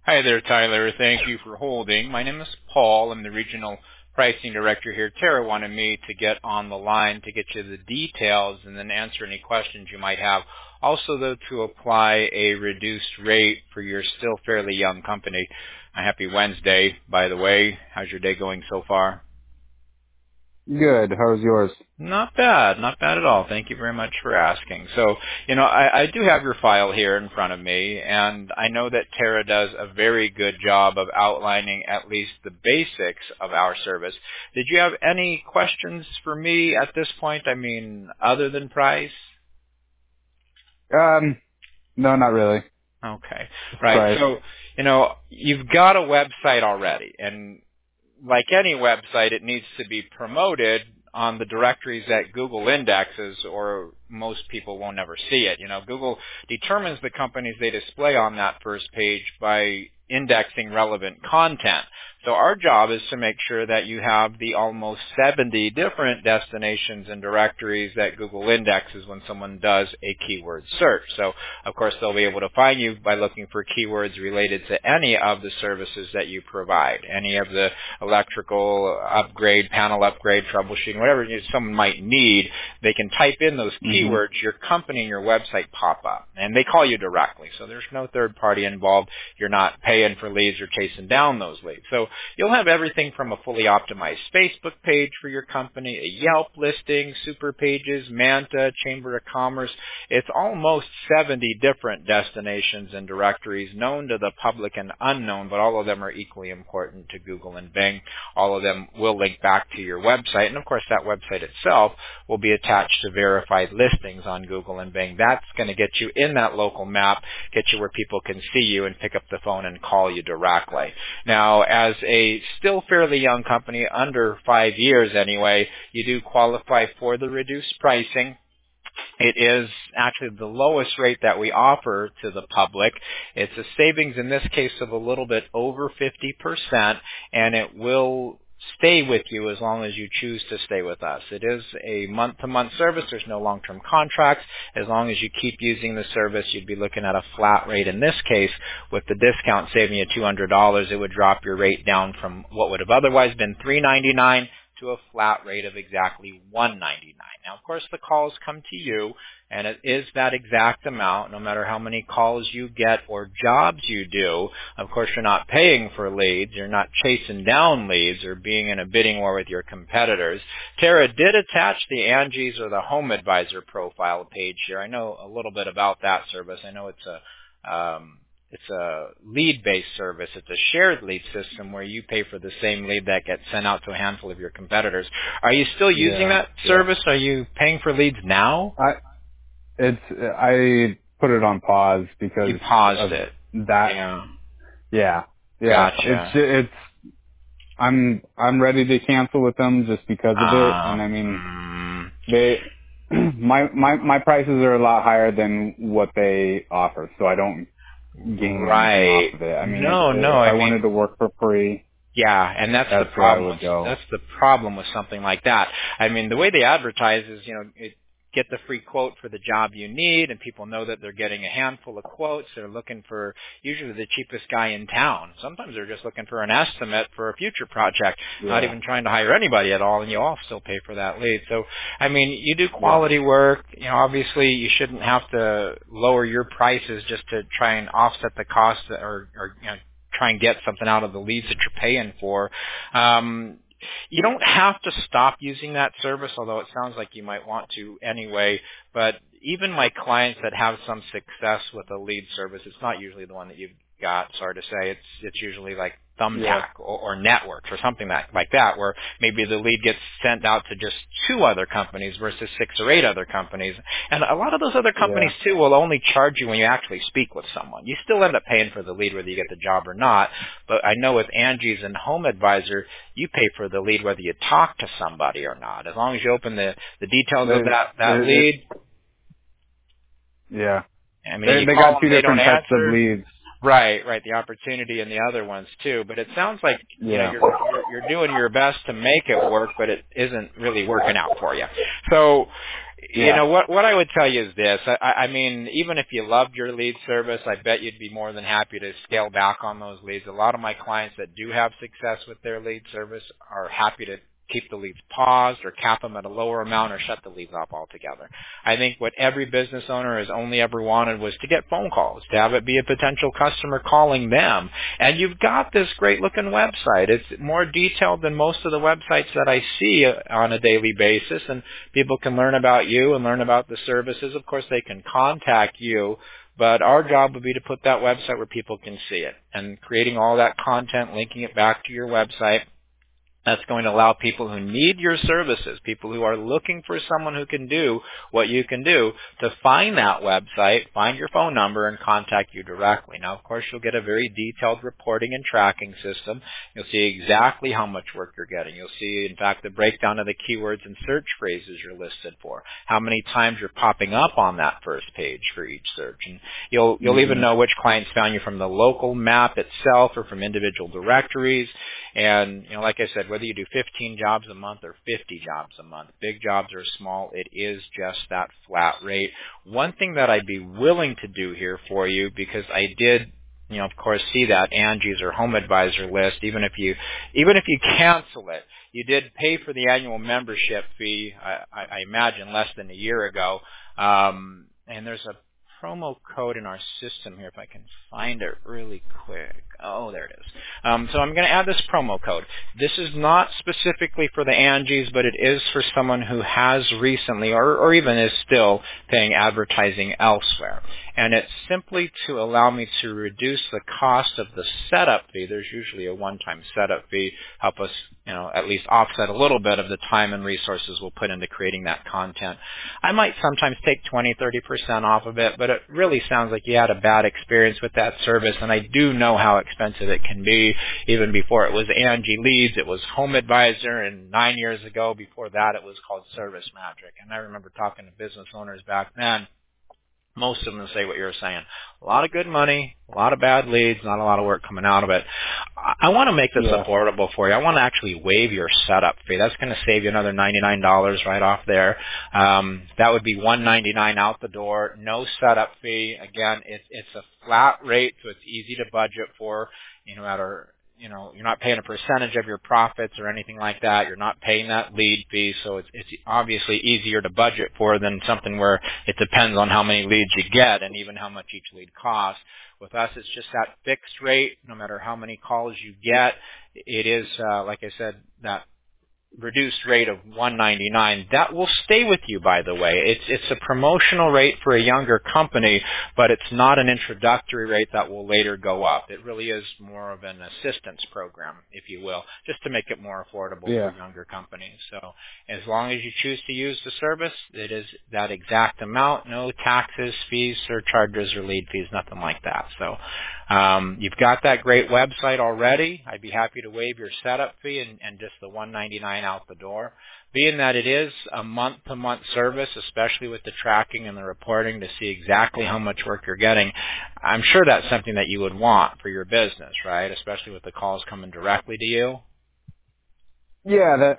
Hi there, Tyler. Thank you for holding. My name is Paul. I'm the Regional Pricing Director here. Tara wanted me to get on the line to get you the details and then answer any questions you might have. Also, though, to apply a reduced rate for your still fairly young company. A happy Wednesday, by the way. How's your day going so far? Good. How's yours? Not bad. Not bad at all. Thank you very much for asking. So, I do have your file here in front of me, and I know that Tara does a very good job of outlining at least the basics of our service. Did you have any questions for me at this point? I mean, other than price? No, not really. Okay. Right. Price. So, you've got a website already, and like any website, it needs to be promoted on the directories that Google indexes, or most people won't ever see it. Google determines the companies they display on that first page by indexing relevant content. So our job is to make sure that you have the almost 70 different destinations and directories that Google indexes when someone does a keyword search. So, of course, they'll be able to find you by looking for keywords related to any of the services that you provide, any of the electrical upgrade, panel upgrade, troubleshooting, whatever someone might need. They can type in those keywords, your company and your website pop up, and they call you directly. So there's no third party involved. You're not paying for leads or chasing down those leads. So you'll have everything from a fully optimized Facebook page for your company, a Yelp listing, super pages, Manta, Chamber of Commerce. It's almost 70 different destinations and directories known to the public and unknown, but all of them are equally important to Google and Bing. All of them will link back to your website, and of course that website itself will be attached to verified listings on Google and Bing. That's going to get you in that local map, get you where people can see you and pick up the phone and call you directly. Now, as a still fairly young company, under 5 years anyway, you do qualify for the reduced pricing. It is actually the lowest rate that we offer to the public. It's a savings in this case of a little bit over 50%, and it will stay with you as long as you choose to stay with us. It is a month-to-month service. There's no long-term contracts. As long as you keep using the service, you'd be looking at a flat rate. In this case, with the discount saving you $200, it would drop your rate down from what would have otherwise been $399 to a flat rate of exactly $199. Now, of course, the calls come to you, and it is that exact amount, no matter how many calls you get or jobs you do. Of course, you're not paying for leads. You're not chasing down leads or being in a bidding war with your competitors. Tara did attach the Angie's or the Home Advisor profile page here. I know a little bit about that service. I know it's a lead-based service. It's a shared lead system where you pay for the same lead that gets sent out to a handful of your competitors. Are you still using that service? Are you paying for leads now? I put it on pause because you paused it. That. Yeah. Gotcha. It's I'm ready to cancel with them just because of it, and I mean my prices are a lot higher than what they offer, so I don't gain anything off of it. I mean, if I wanted to work for free. Yeah, and that's the problem. That's the problem with something like that. I mean, the way they advertise is, get the free quote for the job you need, and people know that they're getting a handful of quotes. They're looking for usually the cheapest guy in town. Sometimes they're just looking for an estimate for a future project, not even trying to hire anybody at all, and you all still pay for that lead. So, I mean, you do quality work. Obviously you shouldn't have to lower your prices just to try and offset the cost or try and get something out of the leads that you're paying for. You don't have to stop using that service, although it sounds like you might want to anyway. But even my clients that have some success with a lead service, it's not usually the one that you've got, sorry to say. It's usually like Thumbtack or Networks or something like that, where maybe the lead gets sent out to just 2 other companies versus 6 or 8 other companies. And a lot of those other companies, too, will only charge you when you actually speak with someone. You still end up paying for the lead whether you get the job or not. But I know with Angie's and Home Advisor, you pay for the lead whether you talk to somebody or not. As long as you open the details of that lead. Yeah. I mean, they got 2 different types of leads. Right, the opportunity and the other ones too. But it sounds like you're doing your best to make it work, but it isn't really working out for you. So, you know, what I would tell you is this. I mean, even if you loved your lead service, I bet you'd be more than happy to scale back on those leads. A lot of my clients that do have success with their lead service are happy to keep the leads paused or cap them at a lower amount or shut the leads off altogether. I think what every business owner has only ever wanted was to get phone calls, to have it be a potential customer calling them. And you've got this great looking website. It's more detailed than most of the websites that I see on a daily basis, and people can learn about you and learn about the services. Of course, they can contact you, but our job would be to put that website where people can see it, and creating all that content, linking it back to your website. That's going to allow people who need your services, people who are looking for someone who can do what you can do, to find that website, find your phone number, and contact you directly. Now, of course, you'll get a very detailed reporting and tracking system. You'll see exactly how much work you're getting. You'll see, in fact, the breakdown of the keywords and search phrases you're listed for, how many times you're popping up on that first page for each search. And you'll even know which clients found you from the local map itself or from individual directories. And, you know, like I said, whether you do 15 jobs a month or 50 jobs a month, big jobs or small, it is just that flat rate. One thing that I'd be willing to do here for you, because I did, you know, of course, see that Angie's or Home Advisor list, even if you cancel it, you did pay for the annual membership fee, I imagine less than a year ago. And there's a promo code in our system here, if I can find it really quick. Oh, there it is. So I'm going to add this promo code. This is not specifically for the Angie's, but it is for someone who has recently or even is still paying advertising elsewhere. And it's simply to allow me to reduce the cost of the setup fee. There's usually a one-time setup fee, help us, you know, at least offset a little bit of the time and resources we'll put into creating that content. I might sometimes take 20-30% off of it, but it really sounds like you had a bad experience with that service, and I do know how expensive it can be. Even before it was Angie Leads, it was Home Advisor, and 9 years ago, before that, it was called Service Magic. And I remember talking to business owners back then. Most of them say what you're saying. A lot of good money, a lot of bad leads, not a lot of work coming out of it. I want to make this affordable for you. I want to actually waive your setup fee. That's going to save you another $99 right off there. That would be $199 out the door. No setup fee. Again, it's a flat rate, so it's easy to budget for. No matter, you're not paying a percentage of your profits or anything like that. You're not paying that lead fee, so it's obviously easier to budget for than something where it depends on how many leads you get and even how much each lead costs. With us, it's just that fixed rate. No matter how many calls you get, it is, like I said, that reduced rate of $199. That will stay with you, by the way. It's a promotional rate for a younger company, but it's not an introductory rate that will later go up. It really is more of an assistance program, if you will, just to make it more affordable for younger companies. So as long as you choose to use the service, it is that exact amount, no taxes, fees, surcharges, or lead fees, nothing like that. So you've got that great website already. I'd be happy to waive your setup fee and just the $199 out the door. Being that it is a month-to-month service, especially with the tracking and the reporting to see exactly how much work you're getting, I'm sure that's something that you would want for your business, right? Especially with the calls coming directly to you. Yeah,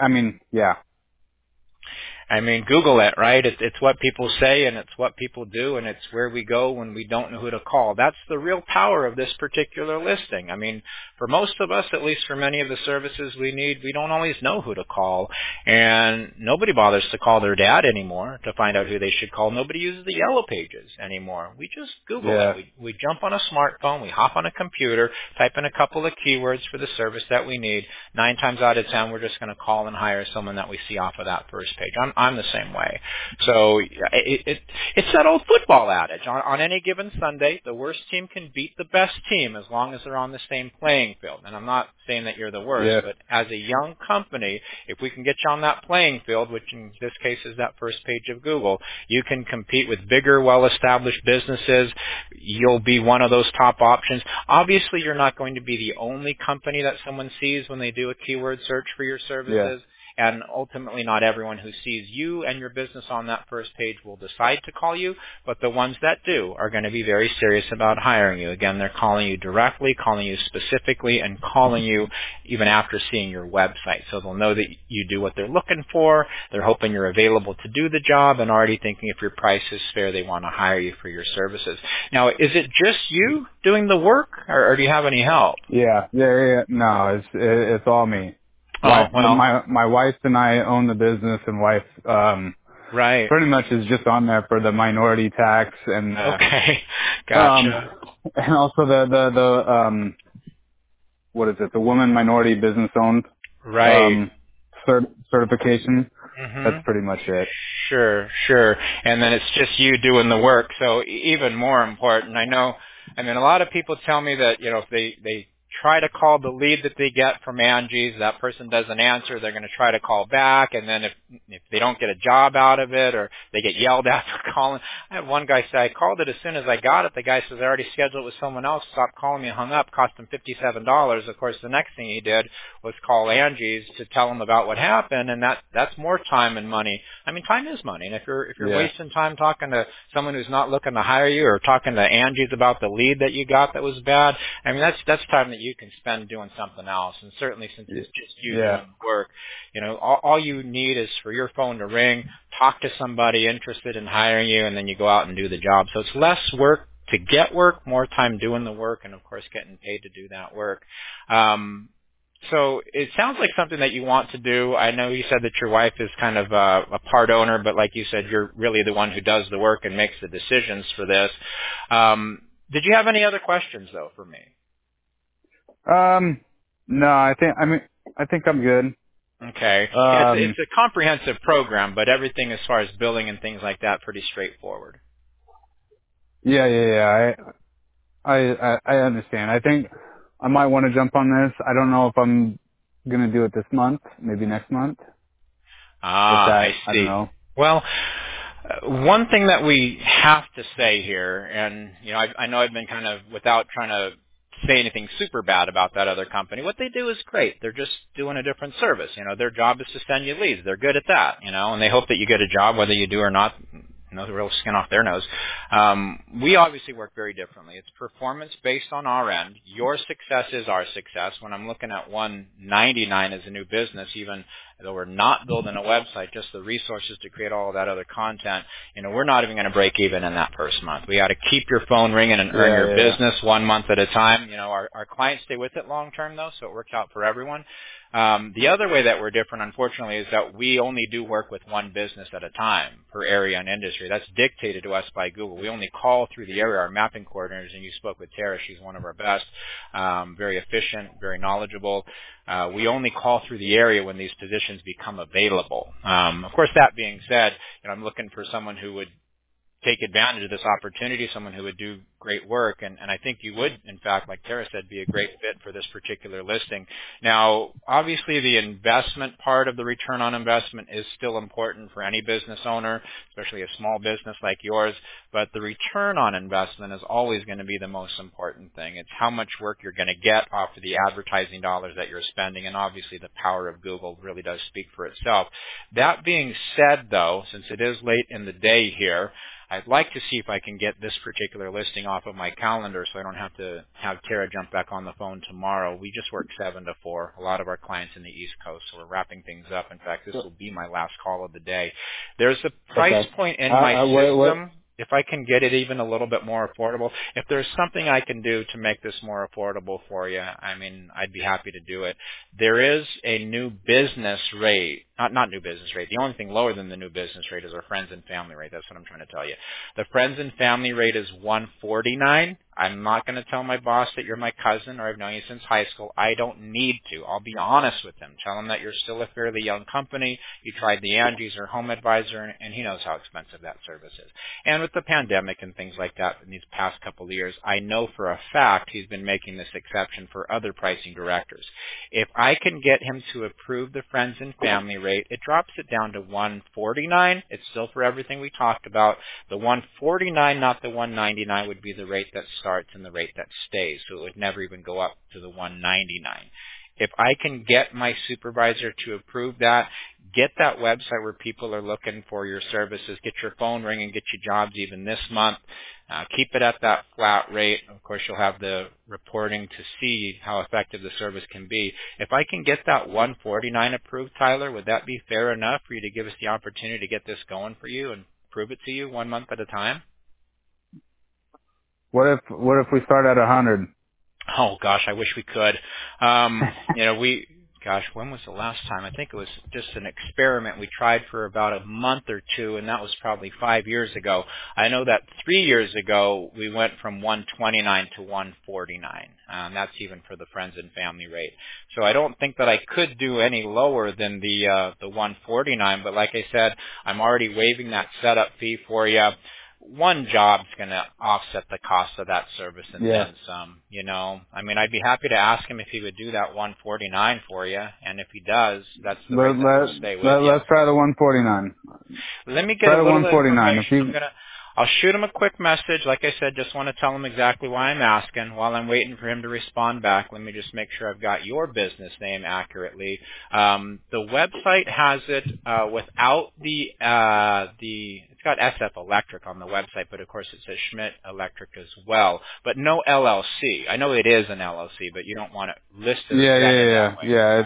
I mean, Google it, right? It's what people say and it's what people do and it's where we go when we don't know who to call. That's the real power of this particular listing. I mean, for most of us, at least for many of the services we need, we don't always know who to call. And nobody bothers to call their dad anymore to find out who they should call. Nobody uses the Yellow Pages anymore. We just Google it. We jump on a smartphone, we hop on a computer, type in a couple of keywords for the service that we need. 9 times out of 10, we're just going to call and hire someone that we see off of that first page. I'm the same way. So it's that old football adage. On any given Sunday, the worst team can beat the best team as long as they're on the same playing field. And I'm not saying that you're the worst, but as a young company, if we can get you on that playing field, which in this case is that first page of Google, you can compete with bigger, well-established businesses. You'll be one of those top options. Obviously, you're not going to be the only company that someone sees when they do a keyword search for your services. and ultimately not everyone who sees you and your business on that first page will decide to call you, but the ones that do are going to be very serious about hiring you. Again, they're calling you directly, calling you specifically, and calling you even after seeing your website. So they'll know that you do what they're looking for, they're hoping you're available to do the job, and already thinking if your price is fair, they want to hire you for your services. Now, is it just you doing the work, or do you have any help? Yeah. No, it's all me. Oh, well. My wife and I own the business, and wife right. pretty much is just on there for the minority tax and okay, gotcha. And also the what is it? The woman minority business owned right certification. Mm-hmm. That's pretty much it. Sure. And then it's just you doing the work. So even more important, I mean, a lot of people tell me that, if they try to call the lead that they get from Angie's, that person doesn't answer, they're going to try to call back, and then if they don't get a job out of it, or they get yelled at for calling. I had one guy say, I called it as soon as I got it. The guy says, I already scheduled it with someone else, stopped calling me, hung up, cost him $57. Of course, the next thing he did was call Angie's to tell him about what happened, and that's more time and money. I mean, time is money, and if you're wasting time talking to someone who's not looking to hire you, or talking to Angie's about the lead that you got that was bad, I mean, that's time that you can spend doing something else. And certainly since it's just you doing work, all you need is for your phone to ring, talk to somebody interested in hiring you, and then you go out and do the job. So it's less work to get work, more time doing the work, and of course getting paid to do that work. So it sounds like something that you want to do. I know you said that your wife is kind of a part owner, but like you said, you're really the one who does the work and makes the decisions for this. Did you have any other questions though for me? No, I think I'm good. Okay. It's a comprehensive program, but everything as far as billing and things like that, pretty straightforward. Yeah. I understand. I think I might want to jump on this. I don't know if I'm going to do it this month, maybe next month. I see. I don't know. Well, one thing that we have to say here, and I know I've been kind of, without trying to say anything super bad about that other company, what they do is great. They're just doing a different service. Their job is to send you leads. They're good at that, and they hope that you get a job whether you do or not. The real skin off their nose. We obviously work very differently. It's performance based on our end. Your success is our success. When I'm looking at $199 as a new business, even though we're not building a website, just the resources to create all of that other content, we're not even going to break even in that first month. We got to keep your phone ringing and earn your business 1 month at a time. Our clients stay with it long term though, so it works out for everyone. The other way that we're different, unfortunately, is that we only do work with one business at a time per area and industry. That's dictated to us by Google. We only call through the area, our mapping coordinators, and you spoke with Tara. She's one of our best, very efficient, very knowledgeable. We only call through the area when these positions become available. Of course, that being said, I'm looking for someone who would take advantage of this opportunity, someone who would do great work, and I think you would, in fact, like Tara said, be a great fit for this particular listing. Now, obviously the investment part of the return on investment is still important for any business owner, especially a small business like yours, but the return on investment is always going to be the most important thing. It's how much work you're going to get off of the advertising dollars that you're spending, and obviously the power of Google really does speak for itself. That being said, though, since it is late in the day here, I'd like to see if I can get this particular listing off of my calendar so I don't have to have Tara jump back on the phone tomorrow. We just work 7 to 4. A lot of our clients in the East Coast, so we're wrapping things up. In fact, this will be my last call of the day. There's a price point in my system. If I can get it even a little bit more affordable, if there's something I can do to make this more affordable for you, I'd be happy to do it. There is a new business rate, not new business rate. The only thing lower than the new business rate is our friends and family rate. That's what I'm trying to tell you. The friends and family rate is $149. I'm not going to tell my boss that you're my cousin or I've known you since high school. I don't need to. I'll be honest with him. Tell him that you're still a fairly young company. You tried the Angie's or Home Advisor, and he knows how expensive that service is. And with the pandemic and things like that in these past couple of years, I know for a fact he's been making this exception for other pricing directors. If I can get him to approve the friends and family rate, it drops it down to $149. It's still for everything we talked about. The $149, not the $199, would be the rate that starts and the rate that stays. So it would never even go up to the $199. If I can get my supervisor to approve that, get that website where people are looking for your services, get your phone ringing, get you jobs even this month. Keep it at that flat rate. Of course, you'll have the reporting to see how effective the service can be. If I can get that 149 approved, Tyler, would that be fair enough for you to give us the opportunity to get this going for you and prove it to you 1 month at a time? What if we start at 100? Oh gosh, I wish we could. When was the last time? I think it was just an experiment we tried for about a month or two, and that was probably 5 years ago. I know that 3 years ago we went from 129 to 149. That's even for the friends and family rate. So I don't think that I could do any lower than the 149. But like I said, I'm already waiving that setup fee for you. One job's going to offset the cost of that service and then some, I mean, I'd be happy to ask him if he would do that 149 for you, and if he does, that's the rate that we'll stay with you. Let's try the 149. Let me get a little bit of information. I'll shoot him a quick message. Like I said, just want to tell him exactly why I'm asking. While I'm waiting for him to respond back, let me just make sure I've got your business name accurately. The website has it without it's got SF Electric on the website, but of course it says Schmidt Electric as well, but no LLC. I know it is an LLC, but you don't want it listed. Yeah.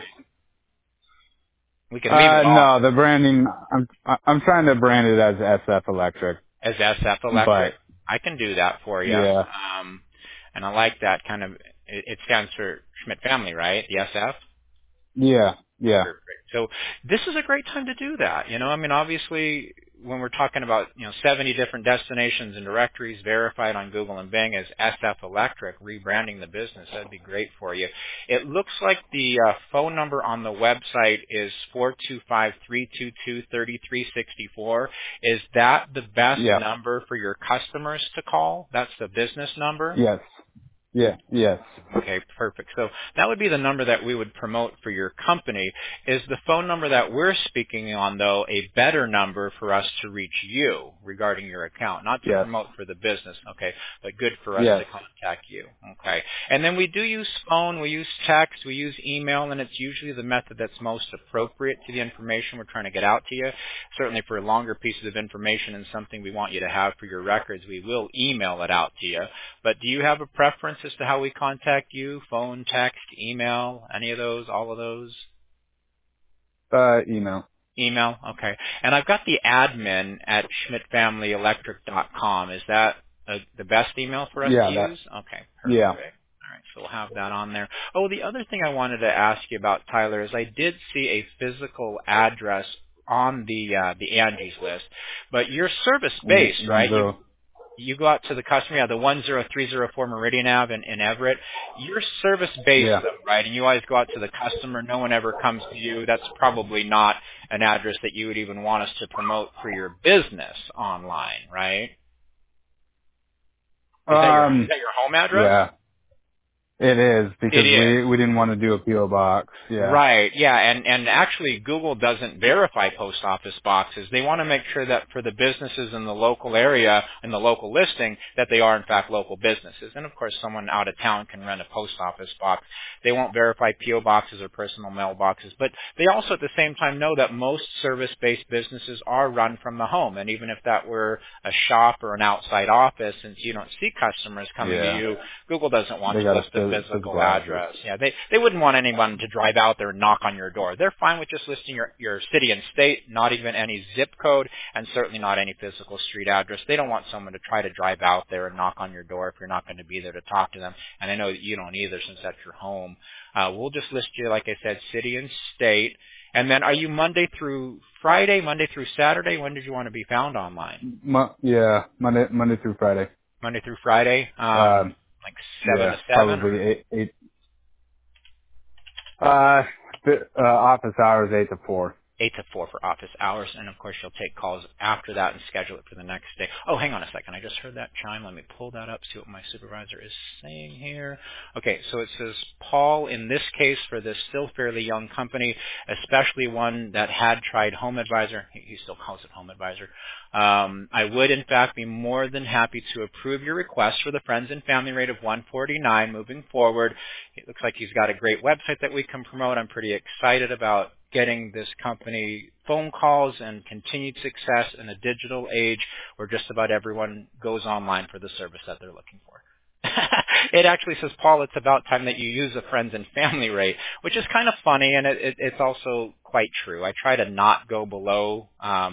We can leave it no, the branding. I'm trying to brand it as SF Electric. As SF Electric, I can do that for you. Yeah. And I like that kind of. It stands for Schmidt Family, right? The SF. Yeah. Perfect. So this is a great time to do that. I mean, obviously, when we're talking about 70 different destinations and directories verified on Google and Bing as SF Electric, rebranding the business, that'd be great for you. It looks like the phone number on the website is 425-322-3364. Is that the best number for your customers to call? That's the business number? Yes. Yes. Okay, perfect. So that would be the number that we would promote for your company. Is the phone number that we're speaking on, though, a better number for us to reach you regarding your account? Not to promote for the business, okay, but good for us to contact you, okay. And then we do use phone, we use text, we use email, and it's usually the method that's most appropriate to the information we're trying to get out to you. Certainly for longer pieces of information and something we want you to have for your records, we will email it out to you. But do you have a preference as to how we contact you? Phone, text, email, any of those, all of those? Email. Email, okay. And I've got the admin at schmidtfamilyelectric.com. Is that the best email for us to use? Okay, perfect. Yeah. All right, so we'll have that on there. Oh, the other thing I wanted to ask you about, Tyler, is I did see a physical address on the Angie's list, but you're service-based, right? You go out to the customer, the 10304 Meridian Ave in Everett. You're service-based, though, right? And you always go out to the customer. No one ever comes to you. That's probably not an address that you would even want us to promote for your business online, right? Is that your home address? Yeah. It is, because we didn't want to do a P.O. box. Yeah. Right, yeah, and actually Google doesn't verify post office boxes. They want to make sure that for the businesses in the local area, in the local listing, that they are in fact local businesses. And of course someone out of town can rent a post office box. They won't verify P.O. boxes or personal mailboxes, but they also at the same time know that most service-based businesses are run from the home. And even if that were a shop or an outside office, since you don't see customers coming to you, Google doesn't want to list the physical address. Yeah, they wouldn't want anyone to drive out there and knock on your door. They're fine with just listing your city and state, not even any zip code, and certainly not any physical street address. They don't want someone to try to drive out there and knock on your door if you're not going to be there to talk to them. And I know that you don't either, since that's your home. We'll just list you, like I said, city and state. And then are you Monday through Friday, Monday through Saturday? When did you want to be found online? Monday through Friday. Monday through Friday? Like 7 to 7? Probably 8. Office hours 8 to 4. 8 to 4 for office hours, and of course you'll take calls after that and schedule it for the next day. Oh, hang on a second. I just heard that chime. Let me pull that up, see what my supervisor is saying here. Okay, so it says, Paul, in this case, for this still fairly young company, especially one that had tried Home Advisor, he still calls it Home Advisor, I would, in fact, be more than happy to approve your request for the friends and family rate of $149 moving forward. It looks like he's got a great website that we can promote. I'm pretty excited about getting this company phone calls and continued success in a digital age where just about everyone goes online for the service that they're looking for. It actually says, Paul, it's about time that you use a friends and family rate, which is kind of funny, and it's also quite true. I try to not go below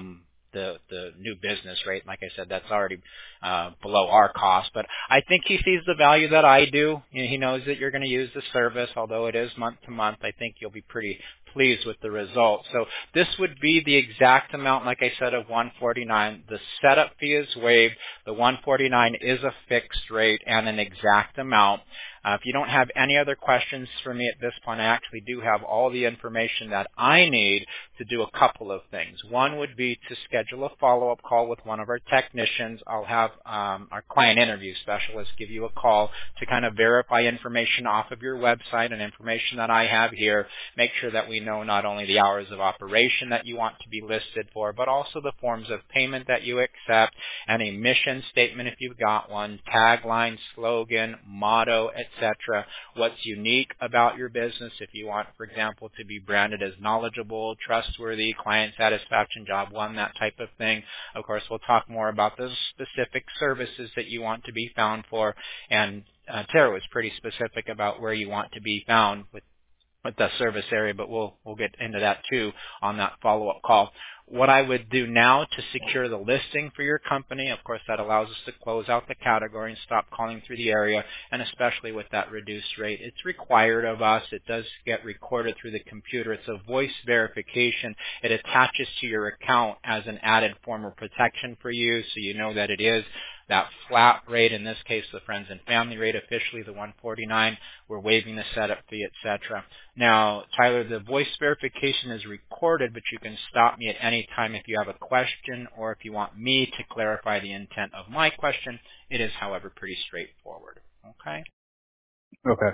the new business rate. Like I said, that's already below our cost. But I think he sees the value that I do. You know, he knows that you're going to use the service, although it is month to month. I think you'll be pretty pleased with the results. So this would be the exact amount, like I said, of $149. The setup fee is waived. The $149 is a fixed rate and an exact amount. If you don't have any other questions for me at this point, I actually do have all the information that I need to do a couple of things. One would be to schedule a follow-up call with one of our technicians. I'll have our client interview specialist give you a call to kind of verify information off of your website and information that I have here. Make sure that we know not only the hours of operation that you want to be listed for, but also the forms of payment that you accept, and a mission statement if you've got one, tagline, slogan, motto, etc. What's unique about your business if you want, for example, to be branded as knowledgeable, trustworthy, client satisfaction, job one, that type of thing. Of course, we'll talk more about the specific services that you want to be found for, and Tara was pretty specific about where you want to be found with the service area, but we'll get into that too on that follow-up call. What I would do now to secure the listing for your company, of course, that allows us to close out the category and stop calling through the area, and especially with that reduced rate, it's required of us. It does get recorded through the computer. It's a voice verification. It attaches to your account as an added form of protection for you, so you know that it is that flat rate, in this case the friends and family rate, officially the $149. We're waiving the setup fee, etc. Now, Tyler, the voice verification is recorded, but you can stop me at any time if you have a question or if you want me to clarify the intent of my question. It is, however, pretty straightforward. Okay? Okay.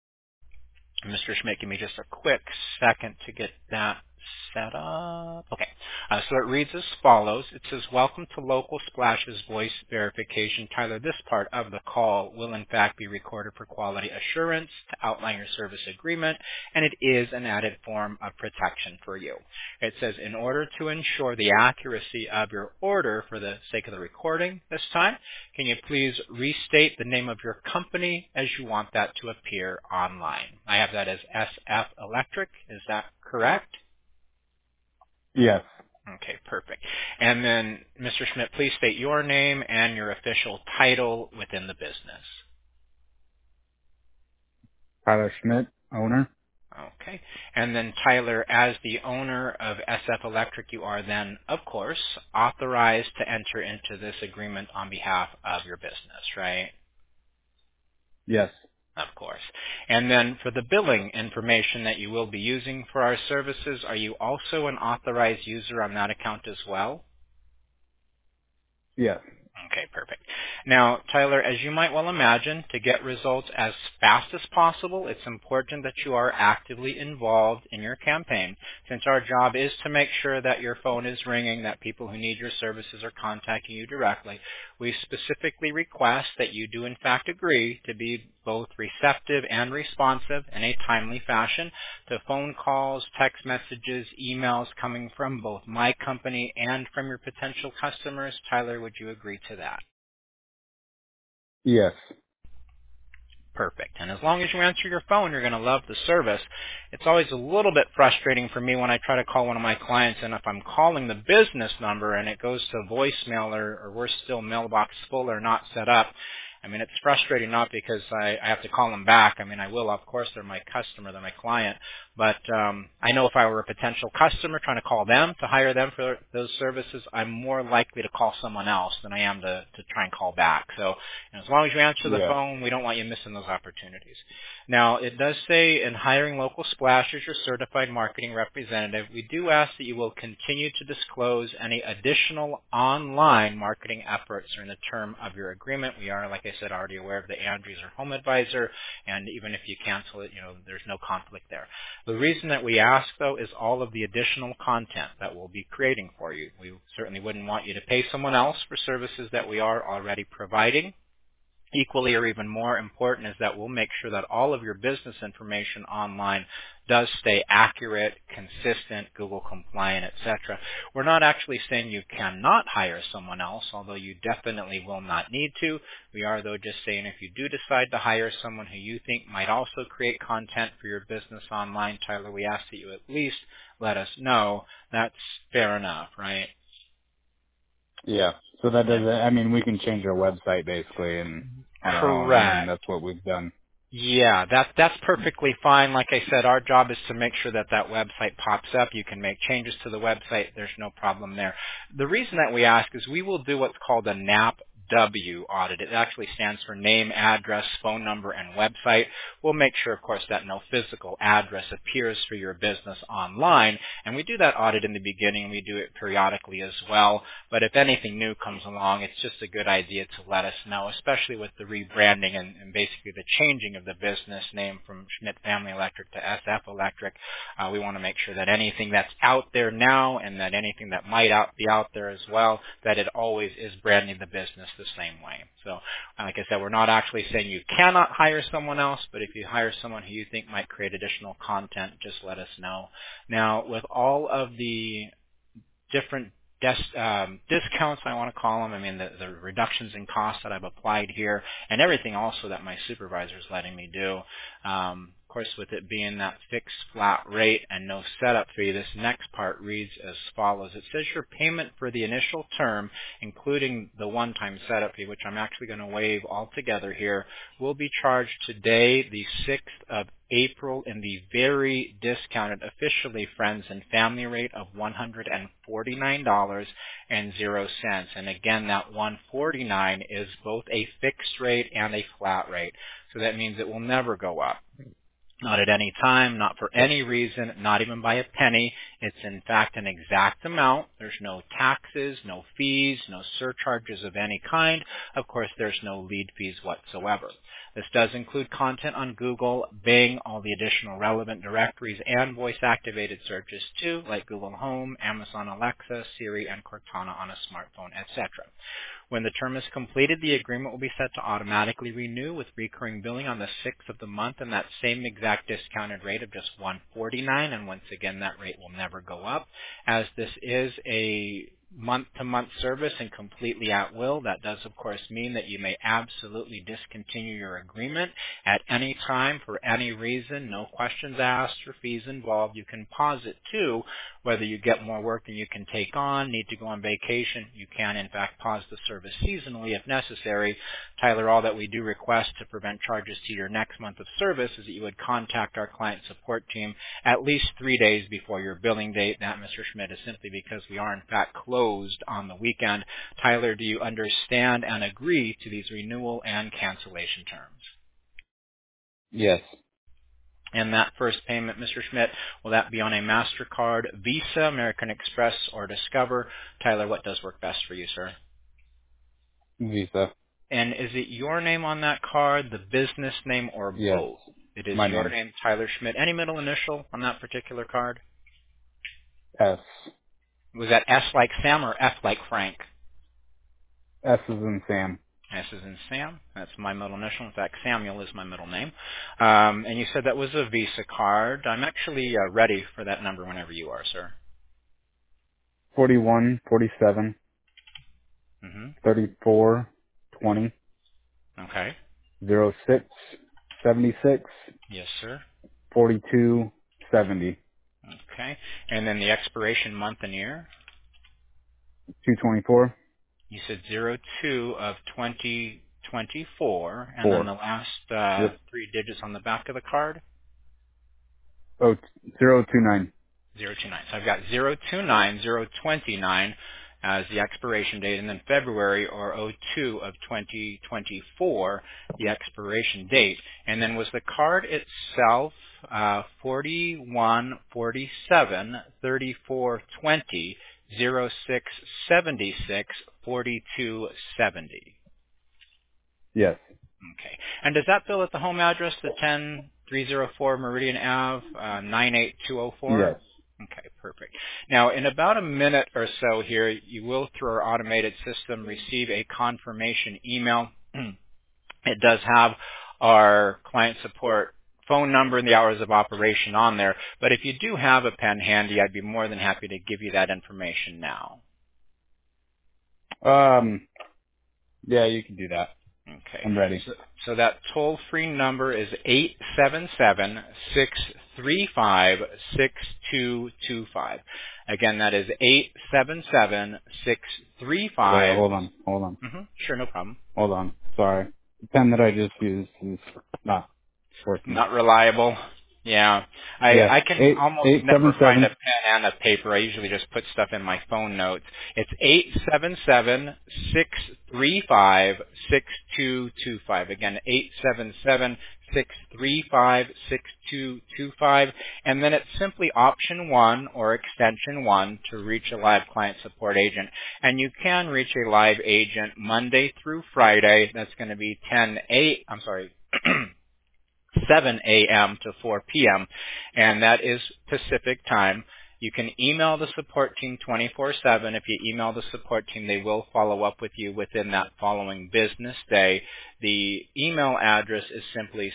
Mr. Schmidt, give me just a quick second to get that set up. Okay. So it reads as follows. It says, welcome to Local Splash's voice verification. Tyler, this part of the call will in fact be recorded for quality assurance to outline your service agreement, and it is an added form of protection for you. It says, in order to ensure the accuracy of your order for the sake of the recording this time, can you please restate the name of your company as you want that to appear online? I have that as SF Electric. Is that correct? Yes. Okay, perfect. And then, Mr. Schmidt, please state your name and your official title within the business. Tyler Schmidt, owner. Okay. And then, Tyler, as the owner of SF Electric, you are then, of course, authorized to enter into this agreement on behalf of your business, right? Yes. Of course. And then for the billing information that you will be using for our services, are you also an authorized user on that account as well? Yes. Okay, perfect. Now, Tyler, as you might well imagine, to get results as fast as possible, it's important that you are actively involved in your campaign, since our job is to make sure that your phone is ringing, that people who need your services are contacting you directly. We specifically request that you do in fact agree to be both receptive and responsive in a timely fashion to phone calls, text messages, emails coming from both my company and from your potential customers. Tyler, would you agree to that? Yes. Perfect. And as long as you answer your phone, you're going to love the service. It's always a little bit frustrating for me when I try to call one of my clients, and if I'm calling the business number and it goes to voicemail or we're still mailbox full or not set up, I mean, it's frustrating not because I have to call them back. I mean, I will, of course, they're my customer, they're my client. But I know if I were a potential customer trying to call them to hire them for those services, I'm more likely to call someone else than I am to try and call back. So as long as you answer the Yeah. phone, we don't want you missing those opportunities. Now, it does say in hiring local splash as your certified marketing representative, we do ask that you will continue to disclose any additional online marketing efforts during the term of your agreement. We are, like I said, already aware of the Andrews or Home Advisor, and even if you cancel it, there's no conflict there. The reason that we ask, though, is all of the additional content that we'll be creating for you. We certainly wouldn't want you to pay someone else for services that we are already providing. Equally or even more important is that we'll make sure that all of your business information online does stay accurate, consistent, Google compliant, etc. We're not actually saying you cannot hire someone else, although you definitely will not need to. We are, though, just saying if you do decide to hire someone who you think might also create content for your business online, Tyler, we ask that you at least let us know. That's fair enough, right? Yeah. So that doesn't, I mean, we can change our website basically and on our own, Correct. and that's what we've done. Yeah, that's perfectly fine. Like I said, our job is to make sure that that website pops up. You can make changes to the website. There's no problem there. The reason that we ask is we will do what's called a NAPW audit. It actually stands for name, address, phone number, and website. We'll make sure, of course, that no physical address appears for your business online. And we do that audit in the beginning. We do it periodically as well. But if anything new comes along, it's just a good idea to let us know, especially with the rebranding and basically the changing of the business name from Schmidt Family Electric to SF Electric. We want to make sure that anything that's out there now and that anything that might be out there as well, that it always is branding the business the same way. So, like I said, we're not actually saying you cannot hire someone else, but if you hire someone who you think might create additional content, just let us know. Now, with all of the different discounts, I want to call them. I mean, the reductions in costs that I've applied here and everything also that my supervisor is letting me do. Of course, with it being that fixed flat rate and no setup fee, this next part reads as follows. It says your payment for the initial term, including the one-time setup fee, which I'm actually going to waive altogether here, will be charged today, the 6th of April, in the very discounted, officially friends and family rate of $149.00. And again, that $149 is both a fixed rate and a flat rate. So that means it will never go up. Not at any time, not for any reason, not even by a penny. It's in fact an exact amount. There's no taxes, no fees, no surcharges of any kind. Of course, there's no lead fees whatsoever. This does include content on Google, Bing, all the additional relevant directories, and voice-activated searches too, like Google Home, Amazon Alexa, Siri, and Cortana on a smartphone, etc. When the term is completed, the agreement will be set to automatically renew with recurring billing on the 6th of the month and that same exact discounted rate of just $149, and once again, that rate will never go up. As this is a month-to-month service and completely at will, that does, of course, mean that you may absolutely discontinue your agreement at any time for any reason, no questions asked or fees involved. You can pause it too, whether you get more work than you can take on, need to go on vacation. You can, in fact, pause the service seasonally if necessary. Tyler, all that we do request to prevent charges to your next month of service is that you would contact our client support team at least 3 days before your billing date. That, Mr. Schmidt, is simply because we are, in fact, closed on the weekend. Tyler, do you understand and agree to these renewal and cancellation terms? Yes. And that first payment, Mr. Schmidt, will that be on a MasterCard, Visa, American Express, or Discover? Tyler, what does work best for you, sir? Visa. And is it your name on that card, the business name, or Yes. both? It is My your name. name, Tyler Schmidt. Any middle initial on that particular card? S. Was that S like Sam or F like Frank? S is in Sam. S is in Sam. That's my middle initial. In fact, Samuel is my middle name. And you said that was a Visa card. I'm actually ready for that number whenever you are, sir. 41, 47, Mm-hmm. 34, 20, Okay. 06, 76, Yes, sir. 42, 70, Okay. And then the expiration month and year? 224. You said 02 of 2020. 2024, and then 4. the last Yep. 3 digits on the back of the card. Oh, 029. 029. So I've got 029029 as the expiration date, and then February or 02 of 2024, the expiration date. And then was the card itself 4147 3420 0676 4270? Yes. Okay. And does that bill at the home address, the 10304 Meridian Ave, 98204? Yes. Okay, perfect. Now, in about a minute or so here, you will, through our automated system, receive a confirmation email. It does have our client support phone number and the hours of operation on there. But if you do have a pen handy, I'd be more than happy to give you that information now. Yeah, you can do that. Okay. I'm ready. So that toll-free number is 877-635-6225. Again, that is 877-635. Hold on. Sure, no problem. Hold on. Sorry. The pen that I just used is not working. Not reliable. Yeah. Yes. I can almost never find a 877. pen and a paper. I usually just put stuff in my phone notes. It's 877-635-6225. Again, 877-635-6225. And then it's simply option 1 or extension 1 to reach a live client support agent. And you can reach a live agent Monday through Friday. That's going to be 7 a.m. to 4 p.m., and that is Pacific time. You can email the support team 24/7. If you email the support team, they will follow up with you within that following business day. The email address is simply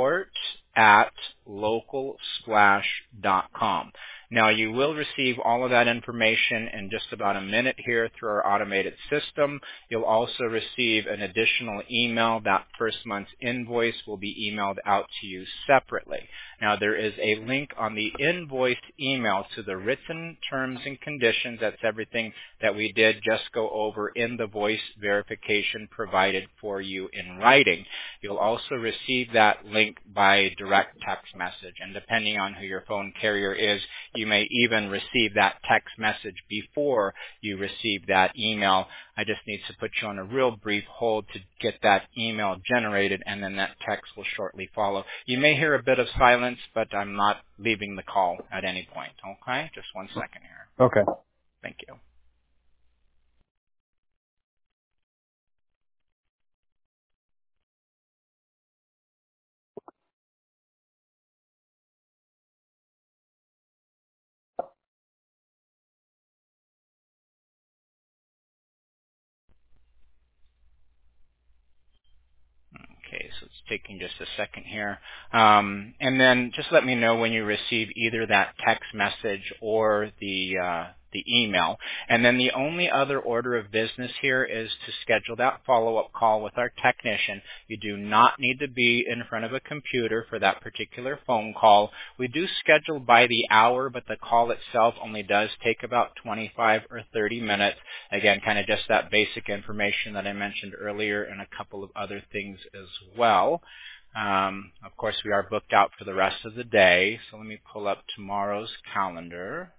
support@localsplash.com. Now, you will receive all of that information in just about a minute here through our automated system. You'll also receive an additional email. That first month's invoice will be emailed out to you separately. Now, there is a link on the invoice email to the written terms and conditions. That's everything that we did just go over in the voice verification provided for you in writing. You'll also receive that link by direct text message. And depending on who your phone carrier is, you may even receive that text message before you receive that email. I just need to put you on a real brief hold to get that email generated, and then that text will shortly follow. You may hear a bit of silence, but I'm not leaving the call at any point. Okay? Just 1 second here. Okay. Thank you. Okay, so it's taking just a second here. And then just let me know when you receive either that text message or the email. And then the only other order of business here is to schedule that follow-up call with our technician. You do not need to be in front of a computer for that particular phone call. We do schedule by the hour, but the call itself only does take about 25 or 30 minutes. Again, kind of just that basic information that I mentioned earlier and a couple of other things as well. Of course, we are booked out for the rest of the day, so let me pull up tomorrow's calendar.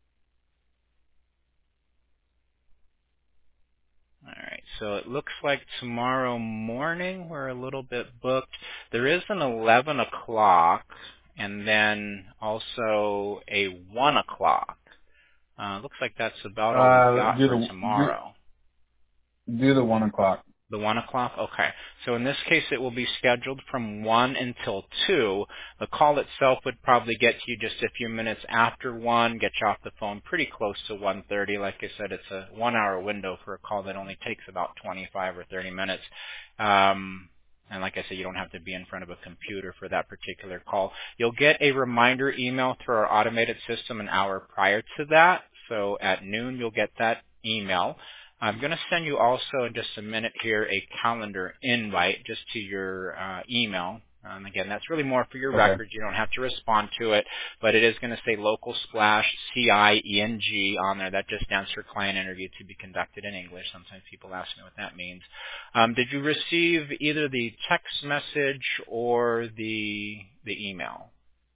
All right, so it looks like tomorrow morning we're a little bit booked. There is an 11 o'clock and then also a 1 o'clock. Looks like that's about all we got for tomorrow. Do the 1 o'clock. The 1 o'clock? Okay. So in this case, it will be scheduled from 1 until 2. The call itself would probably get to you just a few minutes after 1, get you off the phone pretty close to 1:30. Like I said, it's a 1-hour window for a call that only takes about 25 or 30 minutes. And like I said, you don't have to be in front of a computer for that particular call. You'll get a reminder email through our automated system an hour prior to that. So at noon, you'll get that email. I'm going to send you also in just a minute here a calendar invite just to your email. Again, that's really more for your Okay. records. You don't have to respond to it, but it is going to say local splash CIENG on there. That just stands for client interview to be conducted in English. Sometimes people ask me what that means. Did you receive either the text message or the email?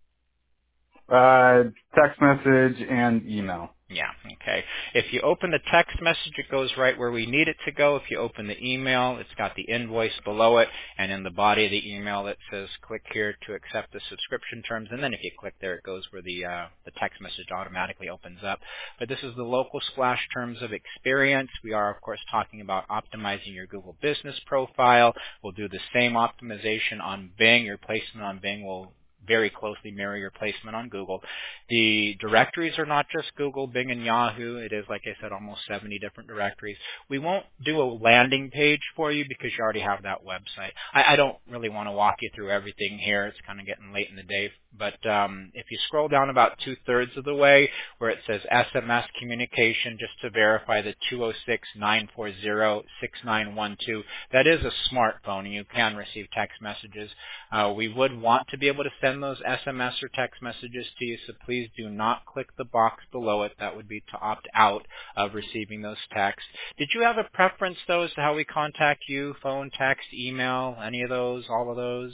Text message and email. Yeah, okay. If you open the text message, it goes right where we need it to go. If you open the email, it's got the invoice below it, and in the body of the email it says click here to accept the subscription terms, and then if you click there, it goes where the text message automatically opens up. But this is the local splash terms of experience. We are, of course, talking about optimizing your Google business profile. We'll do the same optimization on Bing. Your placement on Bing will very closely mirror your placement on Google. The directories are not just Google, Bing, and Yahoo. It is, like I said, almost 70 different directories. We won't do a landing page for you because you already have that website. I don't really want to walk you through everything here. It's kind of getting late in the day. But if you scroll down about 2/3 of the way where it says SMS communication, just to verify the 206-940-6912, that is a smartphone and you can receive text messages. We would want to be able to send those SMS or text messages to you, so please do not click the box below it. That would be to opt out of receiving those texts. Did you have a preference, though, as to how we contact you? Phone, text, email, any of those, all of those?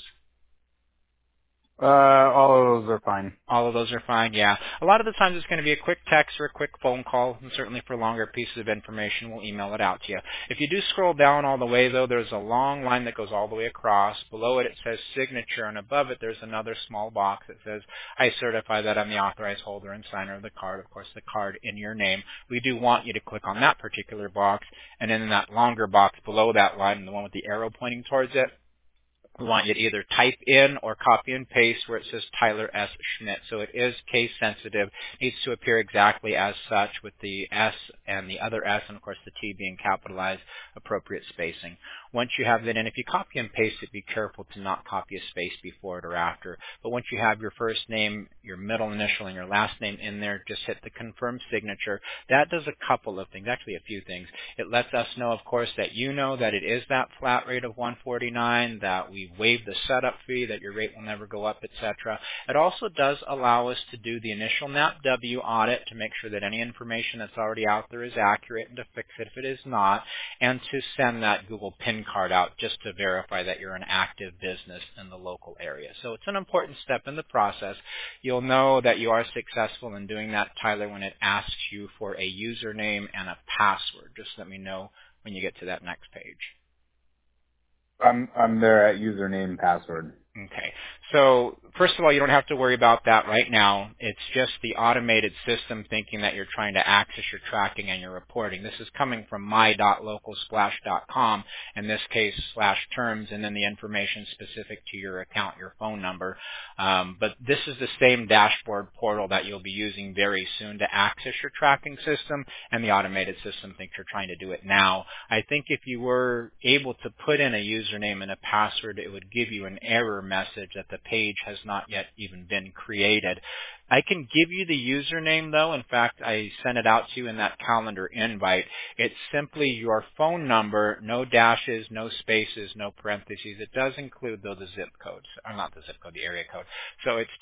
All of those are fine. All of those are fine, yeah. A lot of the times it's going to be a quick text or a quick phone call, and certainly for longer pieces of information, we'll email it out to you. If you do scroll down all the way, though, there's a long line that goes all the way across. Below it, it says signature, and above it, there's another small box that says, I certify that I'm the authorized holder and signer of the card. Of course, the card in your name. We do want you to click on that particular box, and then in that longer box below that line, the one with the arrow pointing towards it, we want you to either type in or copy and paste where it says Tyler S. Schmidt. So it is case sensitive. It needs to appear exactly as such with the S and the other S and of course the T being capitalized, appropriate spacing. Once you have that in, if you copy and paste it, be careful to not copy a space before it or after. But once you have your first name, your middle initial, and your last name in there, just hit the confirm signature. That does a couple of things, actually a few things. It lets us know, of course, that you know that it is that flat rate of $149, that we waive the setup fee, that your rate will never go up, etc. It also does allow us to do the initial NAPW audit to make sure that any information that's already out there is accurate and to fix it if it is not, and to send that Google PIN card out just to verify that you're an active business in the local area. So it's an important step in the process. You'll know that you are successful in doing that, Tyler, when it asks you for a username and a password. Just let me know when you get to that next page. I'm there at username password. Okay. So first of all, you don't have to worry about that right now. It's just the automated system thinking that you're trying to access your tracking and your reporting. This is coming from my.localsplash.com, in this case /terms, and then the information specific to your account, your phone number. But this is the same dashboard portal that you'll be using very soon to access your tracking system, and the automated system thinks you're trying to do it now. I think if you were able to put in a username and a password, it would give you an error message that the page has not yet even been created. I can give you the username, though. In fact, I sent it out to you in that calendar invite. It's simply your phone number, no dashes, no spaces, no parentheses. It does include, though, the zip code. Or not the zip code, the area code. So it's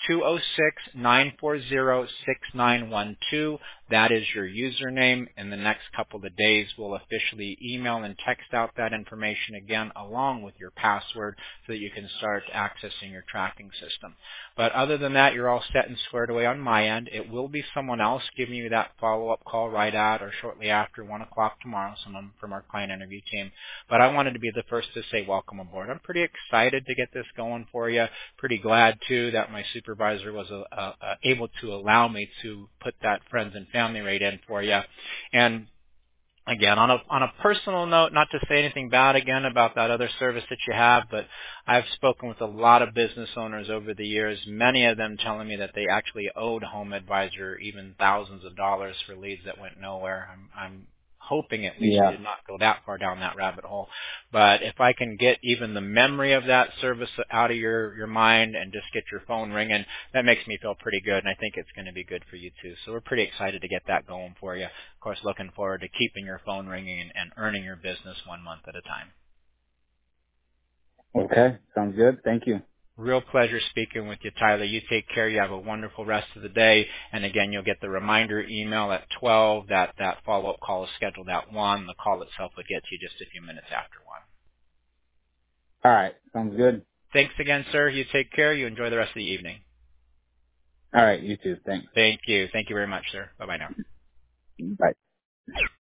206-940-6912. That is your username. In the next couple of days, we'll officially email and text out that information again along with your password so that you can start accessing your tracking system. But other than that, you're all set and squared away on my end. It will be someone else giving you that follow-up call right at or shortly after 1 o'clock tomorrow, someone from our client interview team. But I wanted to be the first to say welcome aboard. I'm pretty excited to get this going for you. Pretty glad, too, that my supervisor was able to allow me to put that friends and family rate in for you. And again, on a personal note, not to say anything bad again about that other service that you have, but I've spoken with a lot of business owners over the years, many of them telling me that they actually owed Home Advisor even thousands of dollars for leads that went nowhere. I'm hoping at least you did not go that far down that rabbit hole. But if I can get even the memory of that service out of your mind and just get your phone ringing, that makes me feel pretty good, and I think it's going to be good for you too. So we're pretty excited to get that going for you. Of course, looking forward to keeping your phone ringing and earning your business 1 month at a time. Okay, sounds good. Thank you. Real pleasure speaking with you, Tyler. You take care. You have a wonderful rest of the day. And again, you'll get the reminder email at 12. That follow-up call is scheduled at 1. The call itself will get to you just a few minutes after 1. All right. Sounds good. Thanks again, sir. You take care. You enjoy the rest of the evening. All right. You too. Thanks. Thank you. Thank you very much, sir. Bye-bye now. Bye.